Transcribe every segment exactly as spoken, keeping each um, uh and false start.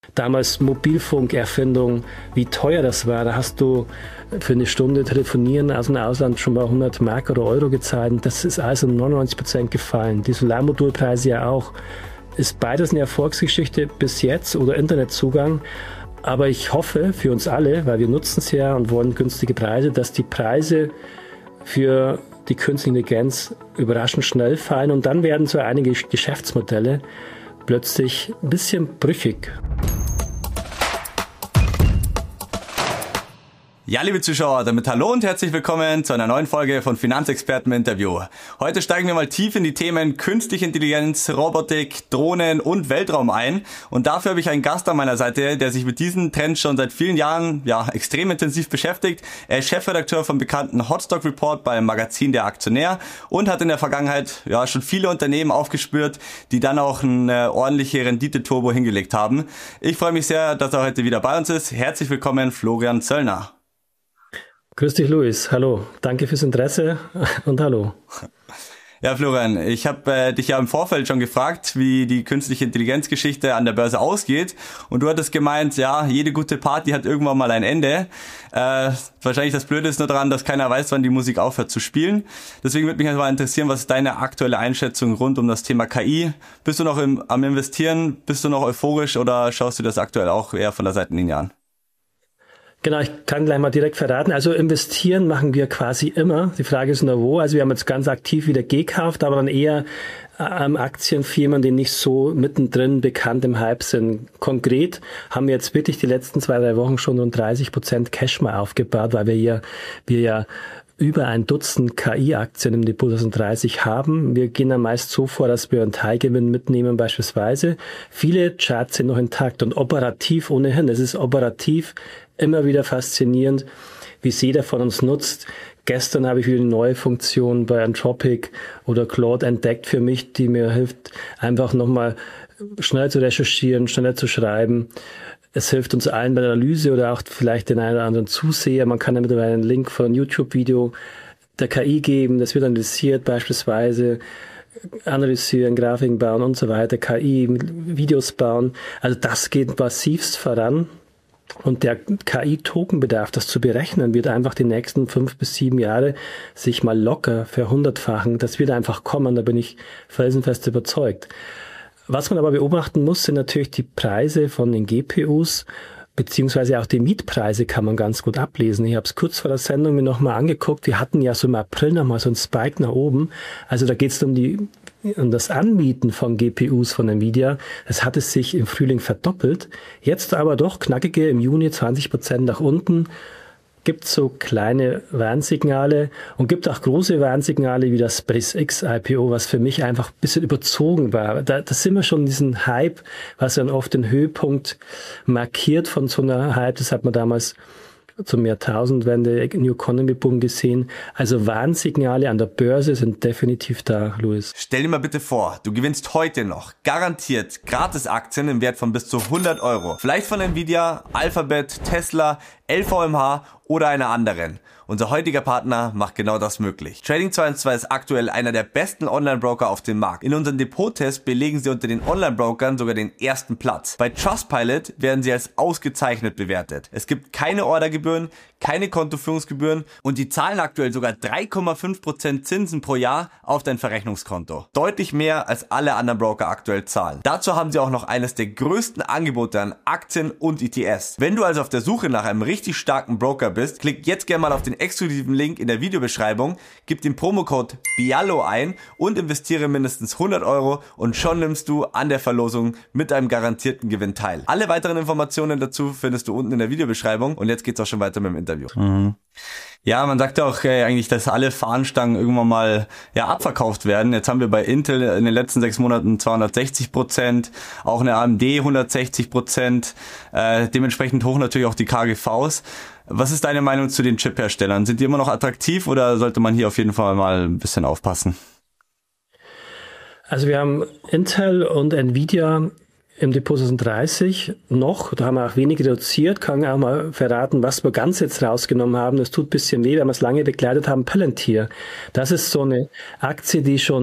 Damals Mobilfunkerfindung, wie teuer das war. Da hast du für eine Stunde Telefonieren aus dem Ausland schon mal hundert Mark oder Euro gezahlt. Und das ist also neunundneunzig Prozent gefallen. Die Solarmodulpreise ja auch. Ist beides eine Erfolgsgeschichte bis jetzt oder Internetzugang. Aber ich hoffe für uns alle, weil wir nutzen es ja und wollen günstige Preise, dass die Preise für die künstliche Intelligenz überraschend schnell fallen. Und dann werden so einige Geschäftsmodelle plötzlich ein bisschen brüchig. Ja, liebe Zuschauer, damit hallo und herzlich willkommen zu einer neuen Folge von Finanzexperten im Interview. Heute steigen wir mal tief in die Themen Künstliche Intelligenz, Robotik, Drohnen und Weltraum ein. Und dafür habe ich einen Gast an meiner Seite, der sich mit diesen Trends schon seit vielen Jahren ja extrem intensiv beschäftigt. Er ist Chefredakteur vom bekannten Hotstock Report beim Magazin Der Aktionär und hat in der Vergangenheit ja schon viele Unternehmen aufgespürt, die dann auch eine ordentliche Rendite-Turbo hingelegt haben. Ich freue mich sehr, dass er heute wieder bei uns ist. Herzlich willkommen, Florian Zöllner. Grüß dich, Luis. Hallo. Danke fürs Interesse und hallo. Ja, Florian, ich habe äh, dich ja im Vorfeld schon gefragt, wie die künstliche Intelligenzgeschichte an der Börse ausgeht. Und du hattest gemeint, ja, jede gute Party hat irgendwann mal ein Ende. Äh, wahrscheinlich das Blöde ist nur daran, dass keiner weiß, wann die Musik aufhört zu spielen. Deswegen würde mich einfach interessieren, was ist deine aktuelle Einschätzung rund um das Thema K I? Bist du noch im, am Investieren? Bist du noch euphorisch oder schaust du das aktuell auch eher von der Seitenlinie an? Genau, ich kann gleich mal direkt verraten. Also investieren machen wir quasi immer. Die Frage ist nur wo. Also wir haben jetzt ganz aktiv wieder gekauft, aber dann eher ähm, Aktienfirmen, die nicht so mittendrin bekannt im Hype sind. Konkret haben wir jetzt wirklich die letzten zwei, drei Wochen schon rund dreißig Prozent Cash mal aufgebaut, weil wir hier, wir ja über ein Dutzend K I-Aktien im Depot zweitausenddreißig haben. Wir gehen dann meist so vor, dass wir einen Teilgewinn mitnehmen beispielsweise. Viele Charts sind noch intakt und operativ ohnehin. Es ist operativ immer wieder faszinierend, wie es jeder von uns nutzt. Gestern habe ich wieder eine neue Funktion bei Anthropic oder Claude entdeckt für mich, die mir hilft, einfach nochmal schnell zu recherchieren, schneller zu schreiben. Es hilft uns allen bei der Analyse oder auch vielleicht den einen oder anderen Zuseher. Man kann ja mittlerweile einen Link von einem YouTube-Video der K I geben, das wird analysiert, beispielsweise analysieren, Grafiken bauen und so weiter, K I, Videos bauen. Also das geht massivst voran. Und der K I-Tokenbedarf, das zu berechnen, wird einfach die nächsten fünf bis sieben Jahre sich mal locker verhundertfachen. Das wird einfach kommen, da bin ich felsenfest überzeugt. Was man aber beobachten muss, sind natürlich die Preise von den G P Us, beziehungsweise auch die Mietpreise kann man ganz gut ablesen. Ich habe es kurz vor der Sendung mir nochmal angeguckt. Wir hatten ja so im April nochmal so einen Spike nach oben. Also da geht es um die um das Anmieten von G P Us von Nvidia. Das hat es sich im Frühling verdoppelt. Jetzt aber doch knackige im Juni zwanzig Prozent nach unten. Gibt so kleine Warnsignale und gibt auch große Warnsignale wie das SpaceX I P O, was für mich einfach ein bisschen überzogen war. Da, da sind wir schon in diesem Hype, was dann oft den Höhepunkt markiert von so einer Hype. Das hat man damals zum Jahrtausendwende New Economy Boom gesehen. Also Warnsignale an der Börse sind definitiv da, Luis. Stell dir mal bitte vor, du gewinnst heute noch garantiert Gratis-Aktien im Wert von bis zu hundert Euro. Vielleicht von Nvidia, Alphabet, Tesla, L V M H oder einer anderen. Unser heutiger Partner macht genau das möglich. Trading zwei eins zwei ist aktuell einer der besten Online-Broker auf dem Markt. In unserem Depot-Test belegen sie unter den Online-Brokern sogar den ersten Platz. Bei Trustpilot werden sie als ausgezeichnet bewertet. Es gibt keine Ordergebühren, keine Kontoführungsgebühren und die zahlen aktuell sogar drei Komma fünf Prozent Zinsen pro Jahr auf dein Verrechnungskonto. Deutlich mehr als alle anderen Broker aktuell zahlen. Dazu haben sie auch noch eines der größten Angebote an Aktien und E T Fs. Wenn du also auf der Suche nach einem richtig starken Broker bist, klick jetzt gerne mal auf den exklusiven Link in der Videobeschreibung, gib den Promocode BIALO ein und investiere mindestens hundert Euro und schon nimmst du an der Verlosung mit einem garantierten Gewinn teil. Alle weiteren Informationen dazu findest du unten in der Videobeschreibung und jetzt geht's auch schon weiter mit dem Interview. Mhm. Ja, man sagt auch äh, eigentlich, dass alle Fahnenstangen irgendwann mal ja abverkauft werden. Jetzt haben wir bei Intel in den letzten sechs Monaten zweihundertsechzig Prozent, auch eine A M D hundertsechzig Prozent, äh, dementsprechend hoch natürlich auch die K G Vs. Was ist deine Meinung zu den Chip-Herstellern? Sind die immer noch attraktiv oder sollte man hier auf jeden Fall mal ein bisschen aufpassen? Also wir haben Intel und Nvidia im Depot zweitausenddreißig noch, da haben wir auch wenig reduziert, kann auch mal verraten, was wir ganz jetzt rausgenommen haben. Das tut ein bisschen weh, weil wir es lange begleitet haben. Palantir, das ist so eine Aktie, die schon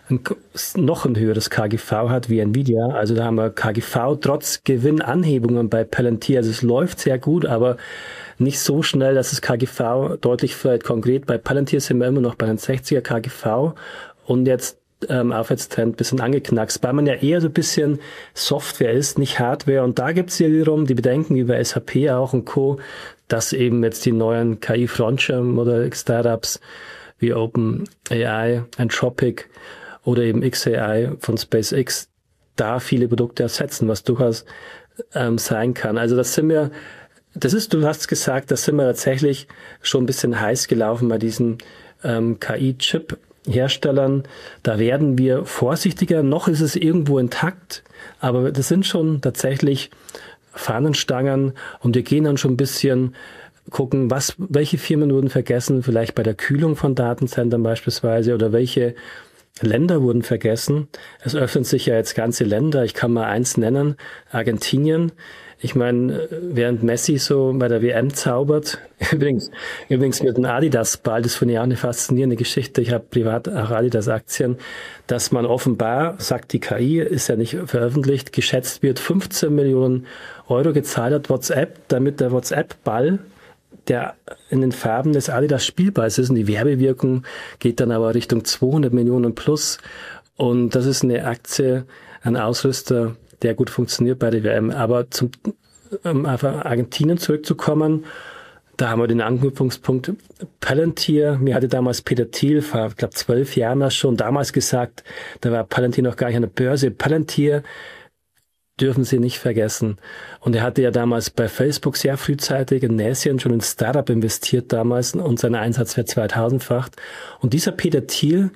ein, noch ein höheres K G V hat wie Nvidia. Also da haben wir K G V trotz Gewinnanhebungen bei Palantir. Also es läuft sehr gut, aber nicht so schnell, dass das K G V deutlich fällt. Konkret bei Palantir sind wir immer noch bei einem sechziger K G V und jetzt ähm, Aufwärtstrend ein bisschen angeknackst, weil man ja eher so ein bisschen Software ist, nicht Hardware. Und da gibt es ja wiederum die Bedenken wie bei S A P auch und Co., dass eben jetzt die neuen K I-Frontier-Modell-Startups wie OpenAI, Anthropic oder eben X A I von SpaceX da viele Produkte ersetzen, was durchaus ähm, sein kann. Also das sind wir, das ist, du hast gesagt, das sind wir tatsächlich schon ein bisschen heiß gelaufen bei diesen ähm, K I-Chip-Herstellern. Da werden wir vorsichtiger. Noch ist es irgendwo intakt, aber das sind schon tatsächlich Fahnenstangen und wir gehen dann schon ein bisschen gucken, was, welche Firmen wurden vergessen, vielleicht bei der Kühlung von Datenzentren beispielsweise, oder welche Länder wurden vergessen. Es öffnen sich ja jetzt ganze Länder. Ich kann mal eins nennen, Argentinien. Ich meine, während Messi so bei der W M zaubert, übrigens, übrigens mit dem Adidas-Ball, das finde ich auch eine faszinierende Geschichte. Ich habe privat auch Adidas-Aktien, dass man offenbar, sagt die K I, ist ja nicht veröffentlicht, geschätzt wird, fünfzehn Millionen Euro gezahlt hat WhatsApp, damit der WhatsApp-Ball, der in den Farben des Adidas Spielballs ist, und die Werbewirkung geht dann aber Richtung zweihundert Millionen plus. Und das ist eine Aktie, ein Ausrüster, der gut funktioniert bei der W M. Aber zum, um auf Argentinien zurückzukommen, da haben wir den Anknüpfungspunkt Palantir. Mir hatte damals Peter Thiel vor, ich glaube, zwölf Jahren das schon damals gesagt, da war Palantir noch gar nicht an der Börse. Palantir dürfen Sie nicht vergessen. Und er hatte ja damals bei Facebook sehr frühzeitig in Näschen schon in Startup investiert damals und sein Einsatz wird zweitausendfacht. Und dieser Peter Thiel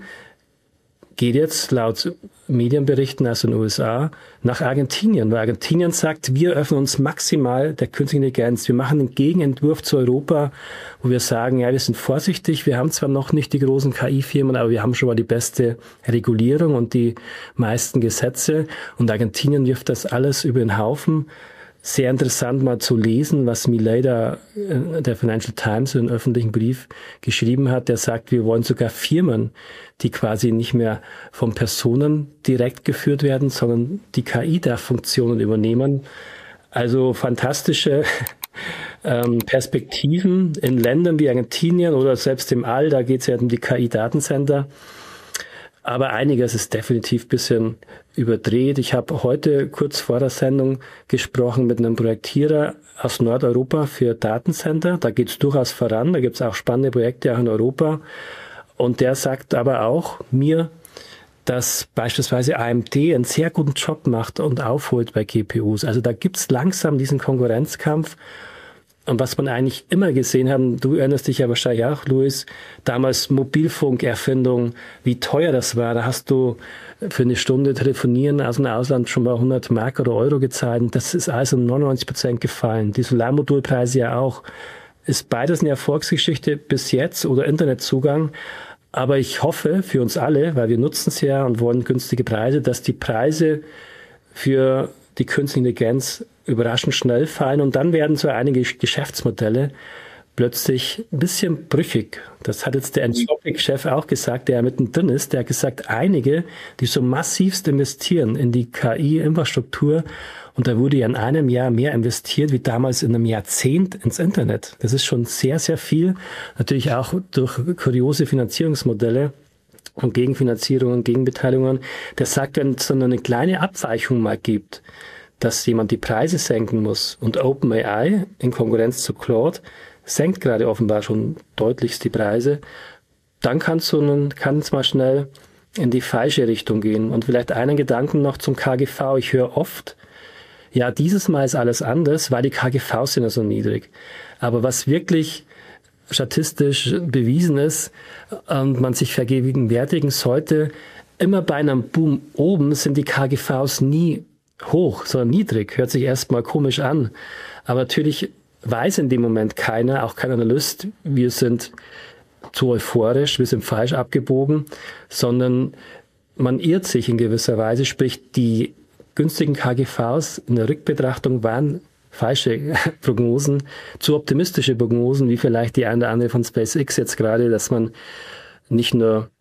geht jetzt laut Medienberichten aus den U S A nach Argentinien, weil Argentinien sagt, wir öffnen uns maximal der künstlichen Intelligenz. Wir machen einen Gegenentwurf zu Europa, wo wir sagen, ja, wir sind vorsichtig, wir haben zwar noch nicht die großen K I-Firmen, aber wir haben schon mal die beste Regulierung und die meisten Gesetze. Und Argentinien wirft das alles über den Haufen. Sehr interessant mal zu lesen, was Milei da, der Financial Times, in einem öffentlichen Brief geschrieben hat. Der sagt, wir wollen sogar Firmen, die quasi nicht mehr von Personen direkt geführt werden, sondern die K I darf Funktionen übernehmen. Also fantastische ähm, Perspektiven in Ländern wie Argentinien oder selbst im All. Da geht es ja um die K I-Datencenter. Aber einiges ist definitiv ein bisschen überdreht. Ich habe heute kurz vor der Sendung gesprochen mit einem Projektierer aus Nordeuropa für Datencenter. Da geht es durchaus voran. Da gibt es auch spannende Projekte auch in Europa. Und der sagt aber auch mir, dass beispielsweise A M D einen sehr guten Job macht und aufholt bei G P Us. Also da gibt es langsam diesen Konkurrenzkampf. Und was man eigentlich immer gesehen haben, du erinnerst dich ja wahrscheinlich auch, Luis, damals Mobilfunkerfindung, wie teuer das war. Da hast du für eine Stunde telefonieren aus dem Ausland schon mal hundert Mark oder Euro gezahlt. Und das ist also um neunundneunzig Prozent gefallen. Die Solarmodulpreise ja auch. Ist beides eine Erfolgsgeschichte bis jetzt oder Internetzugang. Aber ich hoffe für uns alle, weil wir nutzen es ja und wollen günstige Preise, dass die Preise für die künstliche Intelligenz überraschend schnell fallen und dann werden so einige Geschäftsmodelle plötzlich ein bisschen brüchig. Das hat jetzt der Anthropic-Chef auch gesagt, der ja mittendrin ist. Der hat gesagt, einige, die so massivst investieren in die K I-Infrastruktur, und da wurde ja in einem Jahr mehr investiert wie damals in einem Jahrzehnt ins Internet. Das ist schon sehr, sehr viel. Natürlich auch durch kuriose Finanzierungsmodelle und Gegenfinanzierungen, Gegenbeteiligungen. Der sagt, wenn es so eine kleine Abweichung mal gibt, dass jemand die Preise senken muss, und OpenAI in Konkurrenz zu Claude senkt gerade offenbar schon deutlichst die Preise, dann kann es kann es mal schnell in die falsche Richtung gehen. Und vielleicht einen Gedanken noch zum K G V. Ich höre oft, ja, dieses Mal ist alles anders, weil die K G Vs sind ja so niedrig. Aber was wirklich statistisch bewiesen ist und man sich vergegenwärtigen sollte, immer bei einem Boom oben sind die K G Vs nie hoch, sondern niedrig. Hört sich erstmal komisch an. Aber natürlich weiß in dem Moment keiner, auch kein Analyst, wir sind zu euphorisch, wir sind falsch abgebogen, sondern man irrt sich in gewisser Weise, sprich die günstigen K G Vs in der Rückbetrachtung waren falsche Prognosen, zu optimistische Prognosen, wie vielleicht die eine oder andere von SpaceX jetzt gerade, dass man nicht nur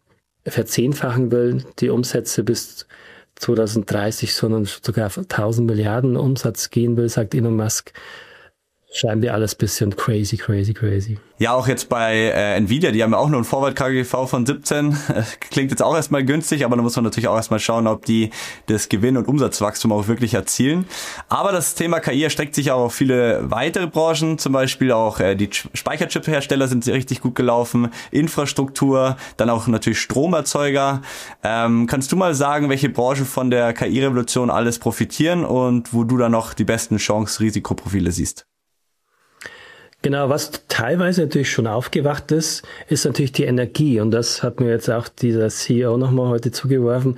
verzehnfachen will, die Umsätze bis zweitausenddreißig, sondern sogar tausend Milliarden Umsatz gehen will, sagt Elon Musk. Scheinbar alles bisschen crazy, crazy, crazy. Ja, auch jetzt bei äh, Nvidia, die haben ja auch nur ein Forward-K G V von siebzehn. Klingt jetzt auch erstmal günstig, aber da muss man natürlich auch erstmal schauen, ob die das Gewinn- und Umsatzwachstum auch wirklich erzielen. Aber das Thema K I erstreckt sich auch auf viele weitere Branchen, zum Beispiel auch äh, die Speicherchip-Hersteller sind richtig gut gelaufen, Infrastruktur, dann auch natürlich Stromerzeuger. Ähm, kannst du mal sagen, welche Branchen von der K I-Revolution alles profitieren und wo du da noch die besten Chance-Risikoprofile siehst? Genau, was teilweise natürlich schon aufgewacht ist, ist natürlich die Energie. Und das hat mir jetzt auch dieser C E O nochmal heute zugeworfen.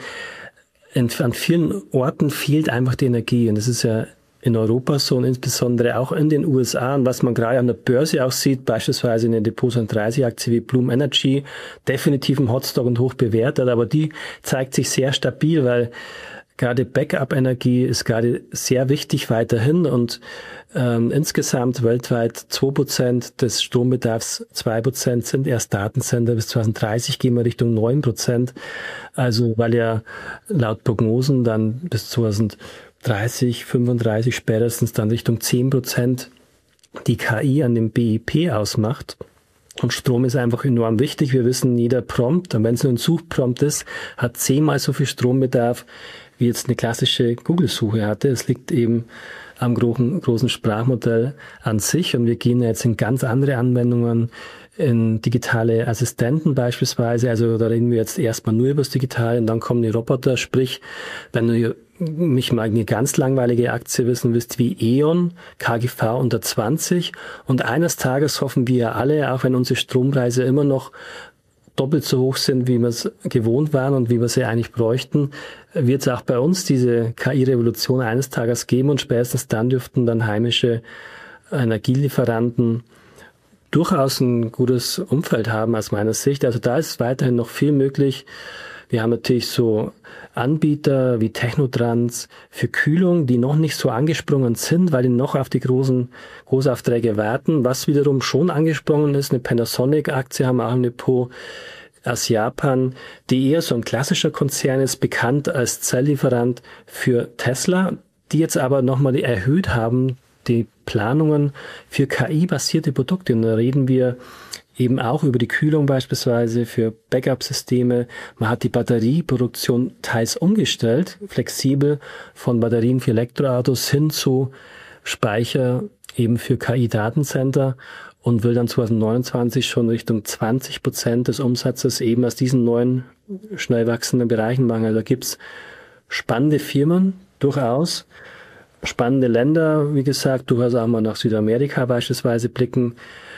In, an vielen Orten fehlt einfach die Energie. Und das ist ja in Europa so und insbesondere auch in den U S A. Und was man gerade an der Börse auch sieht, beispielsweise in den Depot dreißig Aktie wie Bloom Energy, definitiv ein Hotstock und hoch bewertet. Aber die zeigt sich sehr stabil, weil gerade Backup-Energie ist gerade sehr wichtig weiterhin und ähm, insgesamt weltweit zwei Prozent des Strombedarfs, zwei Prozent sind erst Datencenter. Bis zweitausenddreißig gehen wir Richtung neun Prozent. Also weil ja laut Prognosen dann bis zweitausenddreißig, fünfunddreißig spätestens dann Richtung zehn Prozent die K I an dem B I P ausmacht. Und Strom ist einfach enorm wichtig. Wir wissen, jeder Prompt, und wenn es nur ein Suchprompt ist, hat zehnmal so viel Strombedarf, wie jetzt eine klassische Google-Suche hatte. Es liegt eben am großen, großen Sprachmodell an sich. Und wir gehen jetzt in ganz andere Anwendungen, in digitale Assistenten beispielsweise. Also da reden wir jetzt erstmal nur über das Digitale und dann kommen die Roboter. Sprich, wenn du mich mal eine ganz langweilige Aktie wissen willst, wie E.ON, K G V unter zwanzig. Und eines Tages hoffen wir alle, auch wenn unsere Strompreise immer noch doppelt so hoch sind, wie wir es gewohnt waren und wie wir sie eigentlich bräuchten, wird es auch bei uns diese K I-Revolution eines Tages geben und spätestens dann dürften dann heimische Energielieferanten durchaus ein gutes Umfeld haben aus meiner Sicht. Also da ist weiterhin noch viel möglich. Wir haben natürlich so Anbieter wie Technotrans für Kühlung, die noch nicht so angesprungen sind, weil die noch auf die großen Großaufträge warten. Was wiederum schon angesprungen ist, eine Panasonic-Aktie haben wir auch im Depot aus Japan, die eher so ein klassischer Konzern ist, bekannt als Zelllieferant für Tesla, die jetzt aber nochmal erhöht haben, die Planungen für K I-basierte Produkte. Und da reden wir eben auch über die Kühlung beispielsweise für Backup-Systeme. Man hat die Batterieproduktion teils umgestellt, flexibel von Batterien für Elektroautos hin zu Speicher eben für K I-Datencenter und will dann zweitausendneunundzwanzig schon Richtung zwanzig Prozent des Umsatzes eben aus diesen neuen, schnell wachsenden Bereichen machen. Also da gibt's spannende Firmen, durchaus. Spannende Länder, wie gesagt, durchaus auch mal nach Südamerika beispielsweise blicken.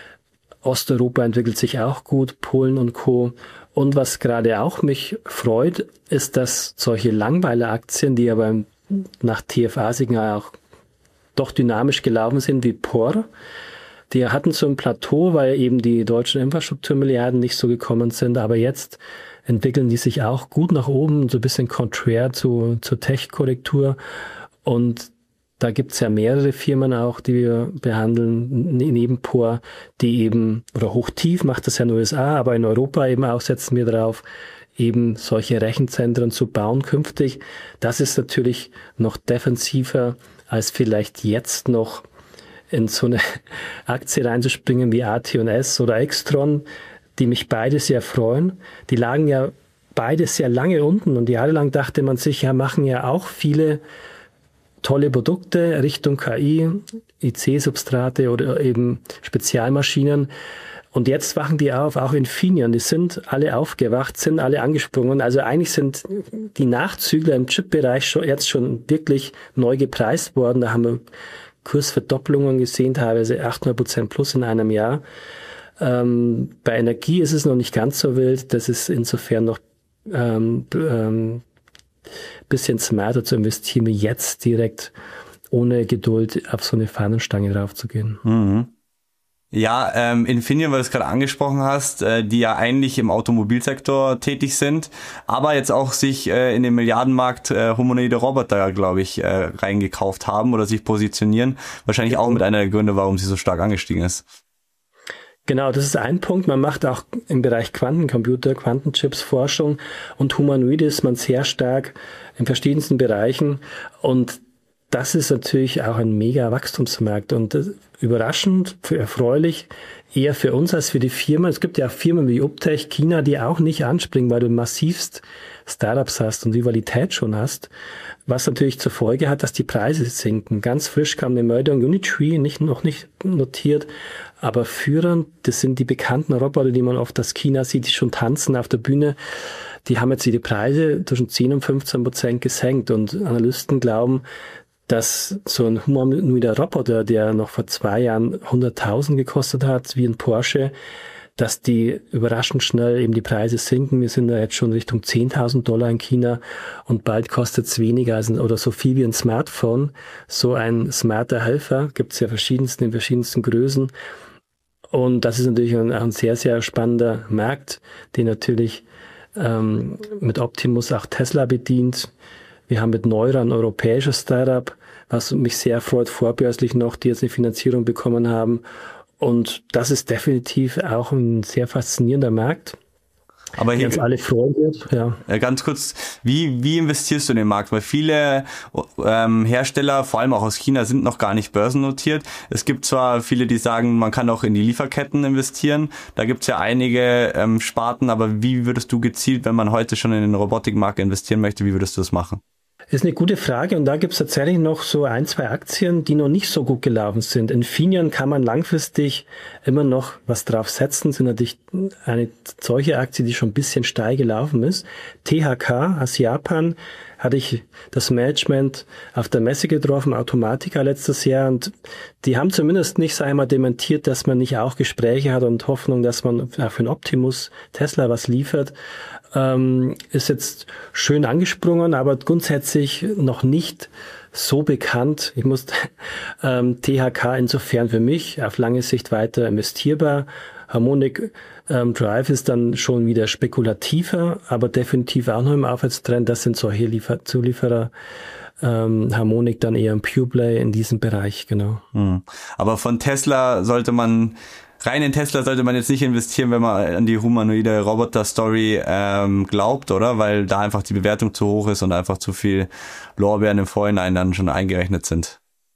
Osteuropa entwickelt sich auch gut, Polen und Co. Und was gerade auch mich freut, ist, dass solche Langweiler-Aktien, die aber nach T F A-Signal auch doch dynamisch gelaufen sind, wie P O R, die hatten so ein Plateau, weil eben die deutschen Infrastrukturmilliarden nicht so gekommen sind, aber jetzt entwickeln die sich auch gut nach oben, so ein bisschen konträr zu, zur Tech-Korrektur. Und da gibt's ja mehrere Firmen auch, die wir behandeln, neben P O R, die eben, oder Hochtief macht das ja in den U S A, aber in Europa eben auch setzen wir darauf, eben solche Rechenzentren zu bauen künftig. Das ist natürlich noch defensiver, als vielleicht jetzt noch in so eine Aktie reinzuspringen wie A T und S oder Extron, die mich beide sehr freuen. Die lagen ja beide sehr lange unten und jahrelang dachte man sich, ja, machen ja auch viele tolle Produkte Richtung K I, I C-Substrate oder eben Spezialmaschinen. Und jetzt wachen die auf, auch Infineon, die sind alle aufgewacht, sind alle angesprungen. Also eigentlich sind die Nachzügler im Chip-Bereich schon, jetzt schon wirklich neu gepreist worden. Da haben wir Kursverdopplungen gesehen, teilweise achthundert Prozent plus in einem Jahr. Ähm, bei Energie ist es noch nicht ganz so wild. Das ist insofern noch ähm, ähm, bisschen smarter zu investieren, wie jetzt direkt ohne Geduld auf so eine Fahnenstange drauf zu gehen. Mhm. Ja, ähm, Infineon, weil du es gerade angesprochen hast, äh, die ja eigentlich im Automobilsektor tätig sind, aber jetzt auch sich äh, in den Milliardenmarkt äh, humanoide Roboter, glaube ich, äh, reingekauft haben oder sich positionieren. Wahrscheinlich auch mit einer der Gründe, warum sie so stark angestiegen ist. Genau, das ist ein Punkt. Man macht auch im Bereich Quantencomputer, Quantenchips Forschung und Humanoide ist man sehr stark in verschiedensten Bereichen und das ist natürlich auch ein mega Wachstumsmarkt und überraschend, erfreulich, eher für uns als für die Firmen. Es gibt ja auch Firmen wie Uptech, China, die auch nicht anspringen, weil du massivst Startups hast und Rivalität schon hast, was natürlich zur Folge hat, dass die Preise sinken. Ganz frisch kam eine Meldung, Unitree, nicht, noch nicht notiert, aber führend, das sind die bekannten Roboter, die man oft aus China sieht, die schon tanzen auf der Bühne. Die haben jetzt die Preise zwischen zehn und fünfzehn Prozent gesenkt und Analysten glauben, dass so ein humanoider Roboter, der noch vor zwei Jahren hunderttausend gekostet hat, wie ein Porsche, dass die überraschend schnell eben die Preise sinken. Wir sind da jetzt schon Richtung zehntausend Dollar in China und bald kostet es weniger als ein, oder so viel wie ein Smartphone. So ein smarter Helfer gibt es ja verschiedensten, in verschiedensten Größen. Und das ist natürlich ein, ein sehr, sehr spannender Markt, den natürlich ähm, mit Optimus auch Tesla bedient. Wir haben mit Neura ein europäisches Startup, was mich sehr freut, vorbörslich noch, die jetzt eine Finanzierung bekommen haben. Und das ist definitiv auch ein sehr faszinierender Markt. Aber hier uns alle freuen wird, ja. Ganz kurz, wie, wie investierst du in den Markt? Weil viele ähm, Hersteller, vor allem auch aus China, sind noch gar nicht börsennotiert. Es gibt zwar viele, die sagen, man kann auch in die Lieferketten investieren. Da gibt's ja einige ähm, Sparten, aber wie würdest du gezielt, wenn man heute schon in den Robotikmarkt investieren möchte, wie würdest du das machen? Ist eine gute Frage und da gibt es tatsächlich noch so ein, zwei Aktien, die noch nicht so gut gelaufen sind. Infineon kann man langfristig immer noch was drauf setzen, sind natürlich eine solche Aktie, die schon ein bisschen steil gelaufen ist. T H K aus Japan hatte ich das Management auf der Messe getroffen, Automatica letztes Jahr und die haben zumindest nicht so einmal dementiert, dass man nicht auch Gespräche hat und Hoffnung, dass man auch für den Optimus Tesla was liefert. Ähm, ist jetzt schön angesprungen, aber grundsätzlich noch nicht so bekannt. Ich muss ähm, T H K insofern für mich auf lange Sicht weiter investierbar. Harmonic ähm, Drive ist dann schon wieder spekulativer, aber definitiv auch noch im Aufwärtstrend. Das sind solche Liefer- Zulieferer. Ähm, Harmonic dann eher ein Pureplay in diesem Bereich, genau. Hm. Aber von Tesla sollte man Rein in Tesla sollte man jetzt nicht investieren, wenn man an die humanoide Roboter-Story ähm, glaubt, oder? Weil da einfach die Bewertung zu hoch ist und einfach zu viel Lorbeeren im Vorhinein dann schon eingerechnet sind.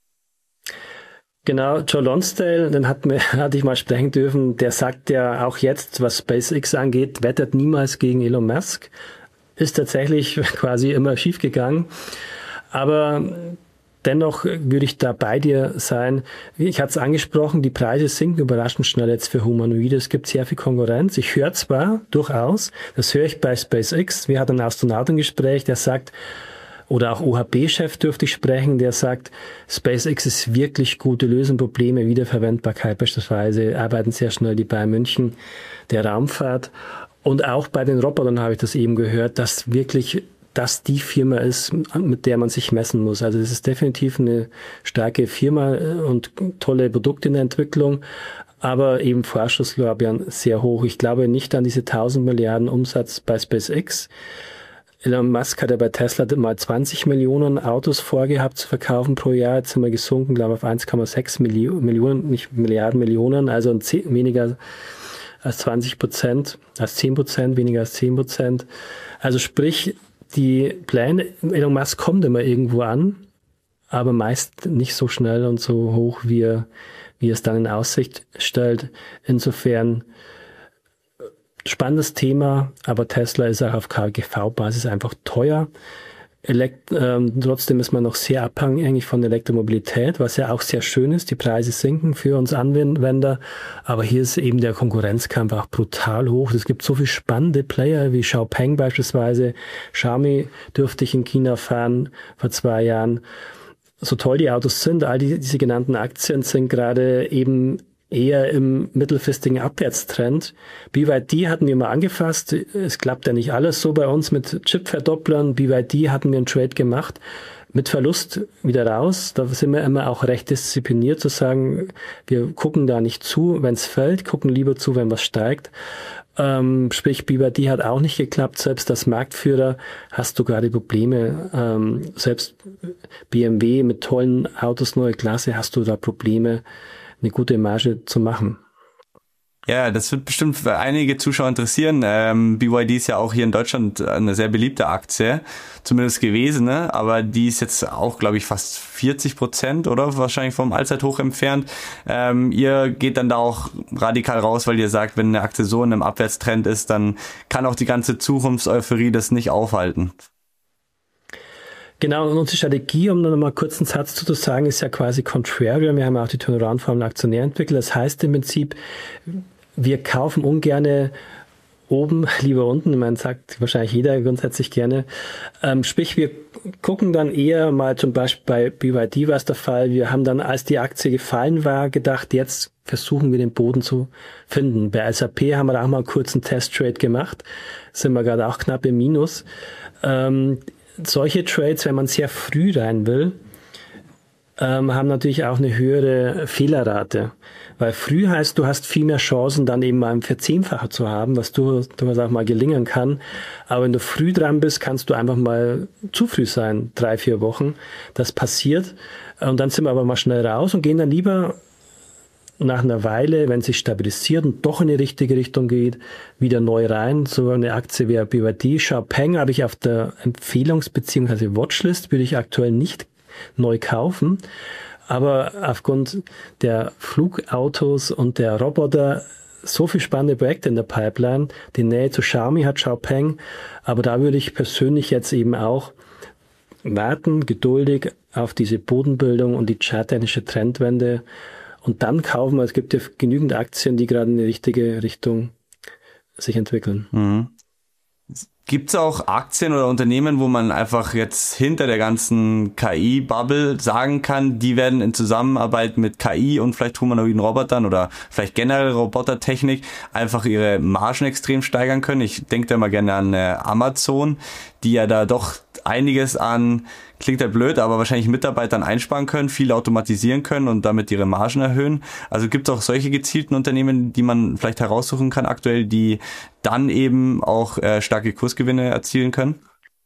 Genau, Joe Lonsdale, den hat mir, hatte ich mal sprechen dürfen, der sagt ja auch jetzt, was SpaceX angeht, wettert niemals gegen Elon Musk. Ist tatsächlich quasi immer schief gegangen. Aber dennoch würde ich da bei dir sein. Ich hatte es angesprochen, die Preise sinken überraschend schnell jetzt für Humanoide. Es gibt sehr viel Konkurrenz. Ich höre zwar durchaus, das höre ich bei SpaceX. Wir hatten einen Astronautengespräch, der sagt, oder auch O H B-Chef dürfte ich sprechen, der sagt, SpaceX ist wirklich gute Lösung, Probleme, Wiederverwendbarkeit beispielsweise, arbeiten sehr schnell die Bayern München der Raumfahrt. Und auch bei den Robotern habe ich das eben gehört, dass wirklich das die Firma ist, mit der man sich messen muss. Also das ist definitiv eine starke Firma und tolle Produkte in der Entwicklung, aber eben Vorschusslorbeeren sehr hoch. Ich glaube nicht an diese tausend Milliarden Umsatz bei SpaceX. Elon Musk hat ja bei Tesla mal zwanzig Millionen Autos vorgehabt zu verkaufen pro Jahr. Jetzt sind wir gesunken, glaube ich, auf eins Komma sechs Millionen, nicht Milliarden, Millionen, also ein zehn, weniger als zwanzig Prozent, als zehn Prozent, weniger als zehn Prozent. Also sprich, die Pläne, Elon Musk kommt immer irgendwo an, aber meist nicht so schnell und so hoch, wie er, wie er es dann in Aussicht stellt. Insofern spannendes Thema, aber Tesla ist auch auf K G V-Basis einfach teuer. Elekt- ähm, trotzdem ist man noch sehr abhängig von der Elektromobilität, was ja auch sehr schön ist. Die Preise sinken für uns Anwender, aber hier ist eben der Konkurrenzkampf auch brutal hoch. Es gibt so viele spannende Player wie Xiaopeng beispielsweise. Xiaomi dürfte ich in China fahren vor zwei Jahren. So toll die Autos sind, all die, diese genannten Aktien sind gerade eben eher im mittelfristigen Abwärtstrend. B Y D hatten wir mal angefasst. Es klappt ja nicht alles so bei uns mit Chip-Verdopplern. B Y D hatten wir einen Trade gemacht. Mit Verlust wieder raus. Da sind wir immer auch recht diszipliniert zu sagen, wir gucken da nicht zu, wenn es fällt, gucken lieber zu, wenn was steigt. Ähm, sprich, B Y D hat auch nicht geklappt. Selbst als Marktführer hast du gerade Probleme. Ähm, selbst B M W mit tollen Autos, neue Klasse, hast du da Probleme, eine gute Marge zu machen. Ja, das wird bestimmt für einige Zuschauer interessieren. Ähm, B Y D ist ja auch hier in Deutschland eine sehr beliebte Aktie, zumindest gewesen, ne? Aber die ist jetzt auch, glaube ich, fast vierzig Prozent oder wahrscheinlich vom Allzeithoch entfernt. Ähm, ihr geht dann da auch radikal raus, weil ihr sagt, wenn eine Aktie so in einem Abwärtstrend ist, dann kann auch die ganze Zukunftseuphorie das nicht aufhalten. Genau, und unsere Strategie, um noch mal kurz einen Satz zu sagen, ist ja quasi contrarian. Wir haben auch die Turnaround-Formel Aktionär entwickelt. Das heißt im Prinzip, wir kaufen ungerne oben, lieber unten. Man sagt wahrscheinlich jeder grundsätzlich gerne. Ähm, sprich, wir gucken dann eher mal zum Beispiel bei B Y D war es der Fall. Wir haben dann, als die Aktie gefallen war, gedacht, jetzt versuchen wir den Boden zu finden. Bei S A P haben wir da auch mal einen kurzen Test-Trade gemacht. Sind wir gerade auch knapp im Minus. Ähm, solche Trades, wenn man sehr früh rein will, ähm, haben natürlich auch eine höhere Fehlerrate. Weil früh heißt, du hast viel mehr Chancen, dann eben mal ein Verzehnfacher zu haben, was durchaus auch mal gelingen kann. Aber wenn du früh dran bist, kannst du einfach mal zu früh sein, drei, vier Wochen. Das passiert. Und dann sind wir aber mal schnell raus und gehen dann lieber nach einer Weile, wenn sich stabilisiert und doch in die richtige Richtung geht, wieder neu rein. So eine Aktie wie B Y D, Xiaopeng habe ich auf der Empfehlungs- bzw. Watchlist, würde ich aktuell nicht neu kaufen. Aber aufgrund der Flugautos und der Roboter so viele spannende Projekte in der Pipeline. Die Nähe zu Xiaomi hat Xiaopeng. Aber da würde ich persönlich jetzt eben auch warten, geduldig auf diese Bodenbildung und die charttechnische Trendwende und dann kaufen. Es gibt ja genügend Aktien, die gerade in die richtige Richtung sich entwickeln. Mhm. Gibt es auch Aktien oder Unternehmen, wo man einfach jetzt hinter der ganzen K I-Bubble sagen kann, die werden in Zusammenarbeit mit K I und vielleicht humanoiden Robotern oder vielleicht generell Robotertechnik einfach ihre Margen extrem steigern können? Ich denke da mal gerne an äh, Amazon, die ja da doch einiges an, klingt ja blöd, aber wahrscheinlich Mitarbeitern einsparen können, viel automatisieren können und damit ihre Margen erhöhen. Also gibt es auch solche gezielten Unternehmen, die man vielleicht heraussuchen kann aktuell, die dann eben auch äh, starke Kursgewinne erzielen können?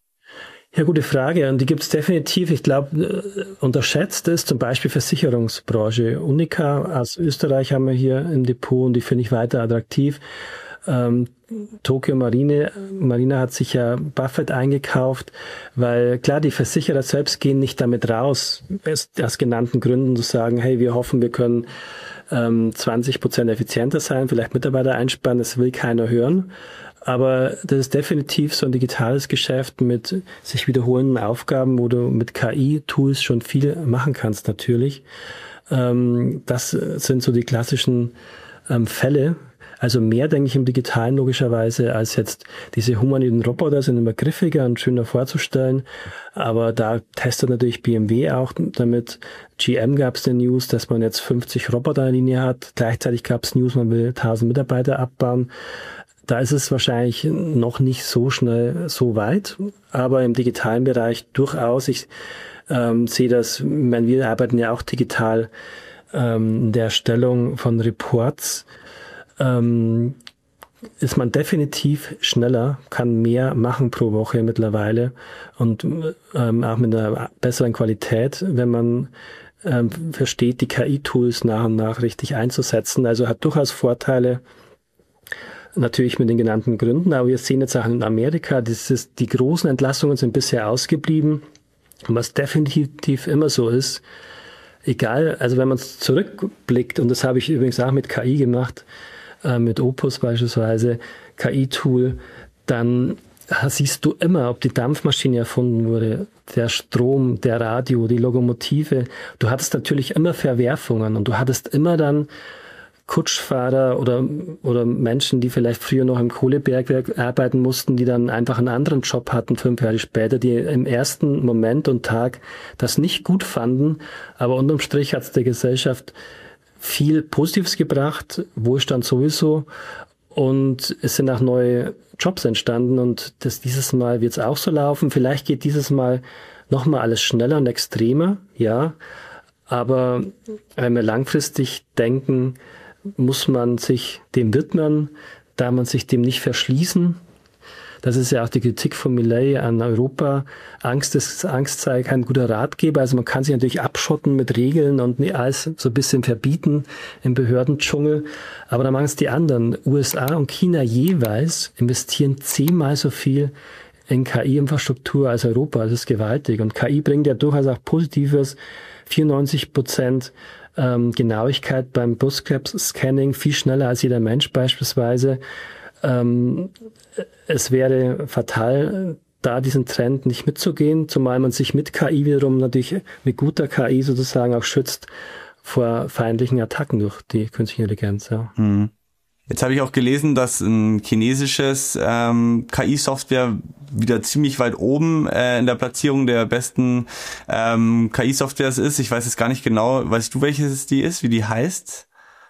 Ja, gute Frage. Und die gibt es definitiv. Ich glaube, unterschätzt ist zum Beispiel Versicherungsbranche. Unica aus Österreich haben wir hier im Depot und die finde ich weiter attraktiv. Ähm, Tokio Marine, Marine hat sich ja Buffett eingekauft, weil klar, die Versicherer selbst gehen nicht damit raus, aus genannten Gründen zu sagen, hey, wir hoffen, wir können ähm, zwanzig Prozent effizienter sein, vielleicht Mitarbeiter einsparen, das will keiner hören. Aber das ist definitiv so ein digitales Geschäft mit sich wiederholenden Aufgaben, wo du mit K I-Tools schon viel machen kannst natürlich. Ähm, das sind so die klassischen ähm, Fälle. Also mehr, denke ich, im Digitalen logischerweise als jetzt diese humanoiden Roboter sind immer griffiger und schöner vorzustellen. Aber da testet natürlich B M W auch damit. G M gab es eine News, dass man jetzt fünfzig Roboter in Linie hat. Gleichzeitig gab es News, man will tausend Mitarbeiter abbauen. Da ist es wahrscheinlich noch nicht so schnell so weit. Aber im digitalen Bereich durchaus. Ich ähm, sehe das, ich meine, wir arbeiten ja auch digital ähm, in der Erstellung von Reports. Ähm, ist man definitiv schneller, kann mehr machen pro Woche mittlerweile und ähm, auch mit einer besseren Qualität, wenn man ähm, versteht, die K I-Tools nach und nach richtig einzusetzen. Also hat durchaus Vorteile, natürlich mit den genannten Gründen, aber wir sehen jetzt auch in Amerika, das ist, die großen Entlassungen sind bisher ausgeblieben. Und was definitiv immer so ist, egal, also wenn man zurückblickt, und das habe ich übrigens auch mit K I gemacht, mit Opus beispielsweise, K I-Tool, dann siehst du immer, ob die Dampfmaschine erfunden wurde, der Strom, der Radio, die Lokomotive. Du hattest natürlich immer Verwerfungen und du hattest immer dann Kutschfahrer oder oder Menschen, die vielleicht früher noch im Kohlebergwerk arbeiten mussten, die dann einfach einen anderen Job hatten, fünf Jahre später, die im ersten Moment und Tag das nicht gut fanden, aber unterm Strich hat es der Gesellschaft viel Positives gebracht, Wohlstand sowieso, und es sind auch neue Jobs entstanden und das dieses Mal wird es auch so laufen. Vielleicht geht dieses Mal nochmal alles schneller und extremer, ja, aber wenn wir langfristig denken, muss man sich dem widmen, da man sich dem nicht verschließen Das ist ja auch die Kritik von Milei an Europa. Angst ist, Angst sei kein guter Ratgeber. Also man kann sich natürlich abschotten mit Regeln und alles so ein bisschen verbieten im Behördendschungel. Aber dann machen es die anderen. U S A und China jeweils investieren zehnmal so viel in K I-Infrastruktur als Europa. Das ist gewaltig. Und K I bringt ja durchaus auch Positives. vierundneunzig Prozent ähm, Genauigkeit beim Brustkrebs-Scanning, viel schneller als jeder Mensch beispielsweise. Ähm, es wäre fatal, da diesen Trend nicht mitzugehen, zumal man sich mit K I wiederum natürlich mit guter K I sozusagen auch schützt vor feindlichen Attacken durch die künstliche Intelligenz. Ja. Mhm. Jetzt habe ich auch gelesen, dass ein chinesisches ähm, K I-Software wieder ziemlich weit oben äh, in der Platzierung der besten ähm, K I-Softwares ist. Ich weiß jetzt gar nicht genau, weißt du, welches die ist, wie die heißt?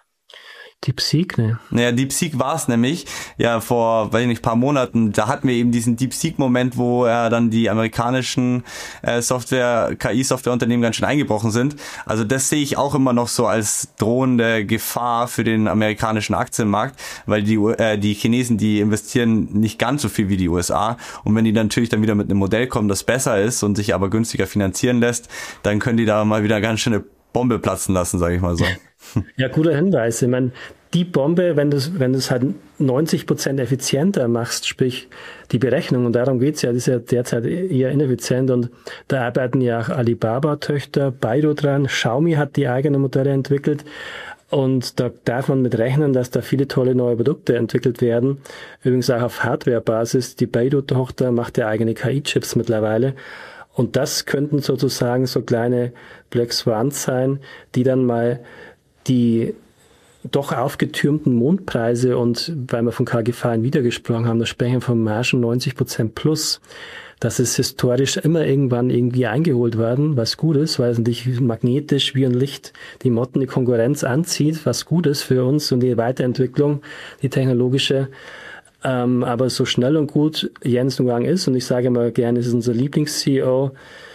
DeepSeek, ne? Naja, DeepSeek war es nämlich, ja, vor, weiß ich nicht, paar Monaten, da hatten wir eben diesen DeepSeek-Moment, wo ja dann die amerikanischen äh, Software, K I-Softwareunternehmen ganz schön eingebrochen sind. Also das sehe ich auch immer noch so als drohende Gefahr für den amerikanischen Aktienmarkt, weil die äh, die Chinesen, die investieren nicht ganz so viel wie die U S A, und wenn die dann natürlich dann wieder mit einem Modell kommen, das besser ist und sich aber günstiger finanzieren lässt, dann können die da mal wieder ganz schön eine Bombe platzen lassen, sage ich mal so. Ja, guter Hinweis. Ich meine, die Bombe, wenn du es wenn du's halt neunzig Prozent effizienter machst, sprich die Berechnung, und darum geht's ja, das ist ja derzeit eher ineffizient, und da arbeiten ja auch Alibaba-Töchter, Baidu dran, Xiaomi hat die eigenen Modelle entwickelt, und da darf man mit rechnen, dass da viele tolle neue Produkte entwickelt werden, übrigens auch auf Hardware-Basis. Die Baidu-Tochter macht ja eigene K I-Chips mittlerweile. Und das könnten sozusagen so kleine Black Swans sein, die dann mal die doch aufgetürmten Mondpreise, und weil wir von K G V wieder gesprochen haben, da sprechen wir von Margen neunzig Prozent plus. Das ist historisch immer irgendwann irgendwie eingeholt worden, was gut ist, weil es natürlich magnetisch wie ein Licht die Motten, die Konkurrenz anzieht, was gut ist für uns und die Weiterentwicklung, die technologische. Ähm, aber so schnell und gut Jens Nguyen ist, und ich sage immer gerne, es ist unser Lieblings-C E O,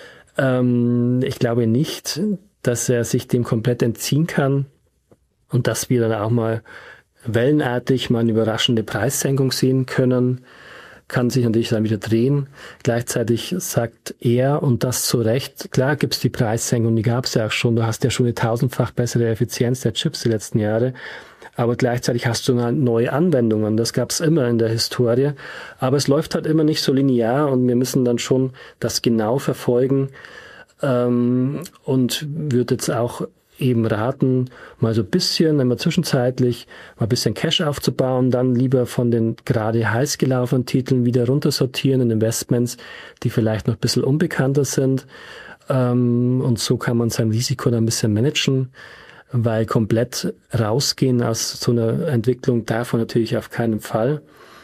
ähm, ich glaube nicht, dass er sich dem komplett entziehen kann und dass wir dann auch mal wellenartig mal eine überraschende Preissenkung sehen können. Kann sich natürlich dann wieder drehen. Gleichzeitig sagt er, und das zu Recht, klar gibt's die Preissenkung, die gab's ja auch schon, du hast ja schon eine tausendfach bessere Effizienz der Chips die letzten Jahre, aber gleichzeitig hast du neue Anwendungen, das gab's immer in der Historie, aber es läuft halt immer nicht so linear, und wir müssen dann schon das genau verfolgen, ähm, und würde jetzt auch eben raten, mal so ein bisschen, wenn man zwischenzeitlich mal ein bisschen Cash aufzubauen, dann lieber von den gerade heiß gelaufenen Titeln wieder runtersortieren in Investments, die vielleicht noch ein bisschen unbekannter sind. Ähm, und so kann man sein Risiko dann ein bisschen managen, weil komplett rausgehen aus so einer Entwicklung darf man natürlich auf keinen Fall.